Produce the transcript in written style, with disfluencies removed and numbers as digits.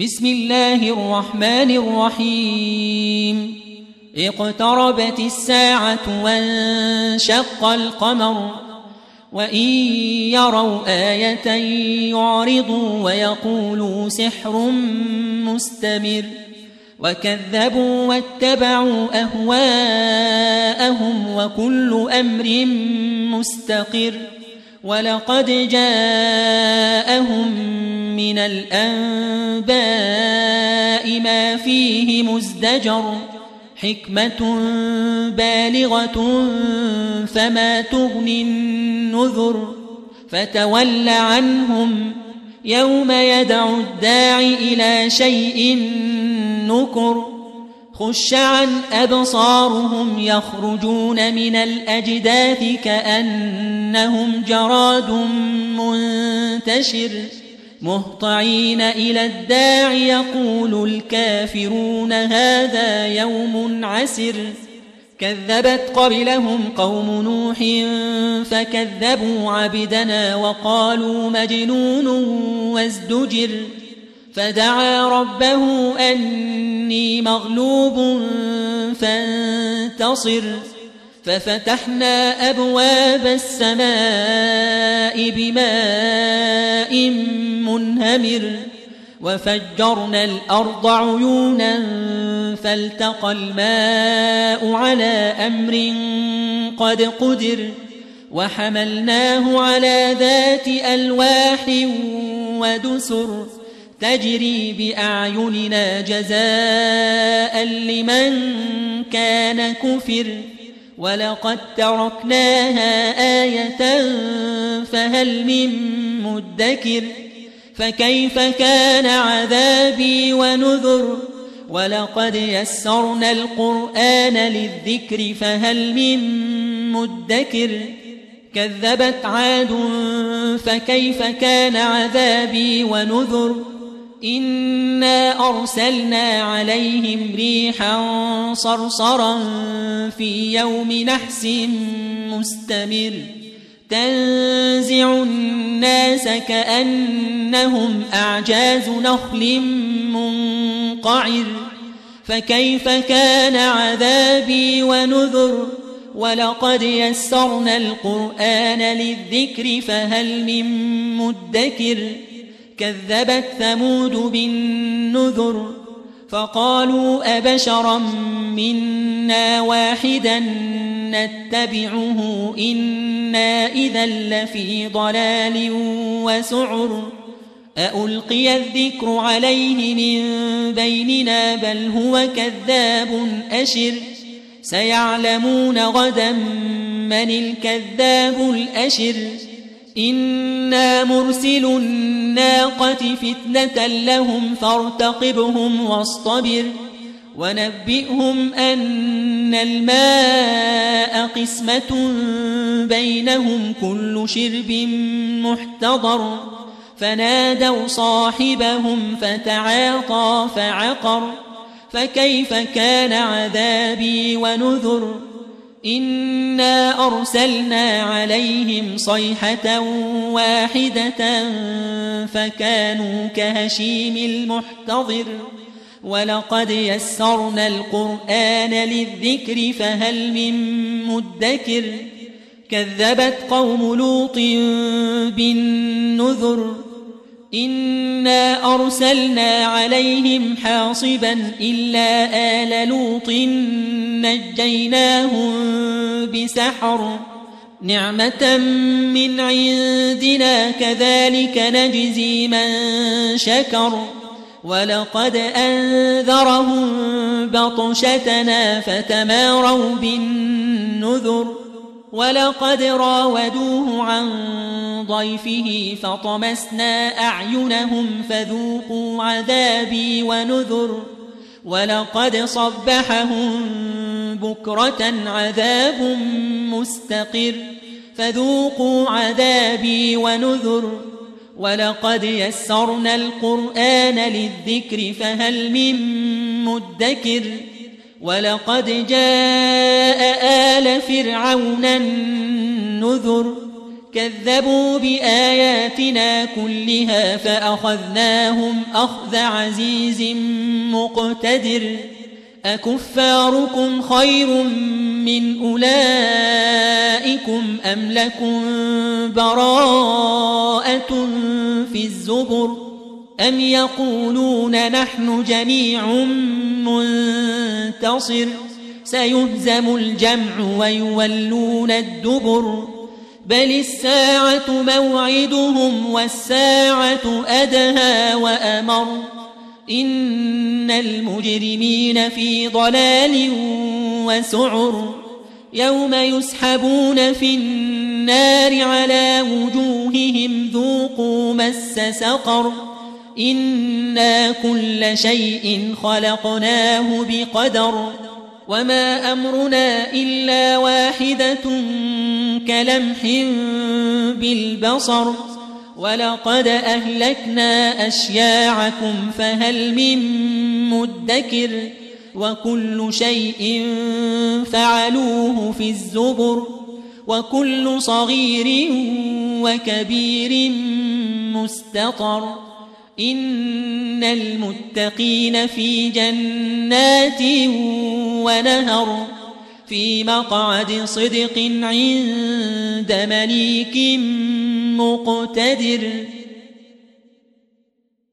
بسم الله الرحمن الرحيم اقتربت الساعة وانشق القمر وإن يروا آية يعرضوا ويقولوا سحر مستمر وكذبوا واتبعوا أهواءهم وكل أمر مستقر ولقد جاءهم من الأنباء ما فيه مزدجر حكمة بالغة فما تغني النذر فتول عنهم يوم يدعو الداعي إلى شيء نكر خش عن أبصارهم يخرجون من الأجداث كأنهم جراد منتشر مهطعين إلى الداع يقول الكافرون هذا يوم عسر كذبت قبلهم قوم نوح فكذبوا عبدنا وقالوا مجنون وازدجر فدعا ربه أني مغلوب فانتصر ففتحنا أبواب السماء بماء منهمر وفجرنا الأرض عيونا فالتقى الماء على أمر قد قدر وحملناه على ذات ألواح ودسر تجري بأعيننا جزاء لمن كان كفر ولقد تركناها آية فهل من مدكر فكيف كان عذابي ونذر ولقد يسرنا القرآن للذكر فهل من مدكر كذبت عاد فكيف كان عذابي ونذر إنا أرسلنا عليهم ريحا صرصرا في يوم نحس مستمر تنزع الناس كأنهم أعجاز نخل منقعر فكيف كان عذابي ونذر ولقد يسرنا القرآن للذكر فهل من مدكر كذبت ثمود بالنذر فقالوا أبشرا منا واحدا نتبعه إنا إذا لفي ضلال وسعر أألقي الذكر عليه من بيننا بل هو كذاب أشر سيعلمون غدا من الكذاب الأشر إنا مرسل الناقة فتنة لهم فارتقبهم واصطبر ونبئهم أن الماء قسمة بينهم كل شرب محتضر فنادوا صاحبهم فتعاطى فعقر فكيف كان عذابي ونذر إنا أرسلنا عليهم صيحة واحدة فكانوا كهشيم المحتضر ولقد يسرنا القرآن للذكر فهل من مدكر كذبت قوم لوط بالنذر إنا أرسلنا عليهم حاصبا إلا آل لوط نجيناهم بسحر نعمة من عندنا كذلك نجزي من شكر ولقد أنذرهم بطشتنا فتماروا بالنذر ولقد راودوه عن ضيفه فطمسنا أعينهم فذوقوا عذابي ونذر ولقد صبحهم بكرة عذاب مستقر فذوقوا عذابي ونذر ولقد يسرنا القرآن للذكر فهل من مدكر ولقد جاء آل فرعون النذر كذبوا بآياتنا كلها فأخذناهم أخذ عزيز مقتدر أكفاركم خير من أولئكم أم لكم براءة في الزبر أم يقولون نحن جميع منتصر سيهزم الجمع ويولون الدبر بل الساعة موعدهم والساعة أدهى وأمر إن المجرمين في ضلال وسعر يوم يسحبون في النار على وجوههم ذوقوا مس سقر إنا كل شيء خلقناه بقدر وما أمرنا إلا واحدة كلمح بالبصر ولقد أهلكنا أشياعكم فهل من مدكر وكل شيء فعلوه في الزبر وكل صغير وكبير مستطر إن المتقين في جنات ونهر في مقعد صدق عند مليك مقتدر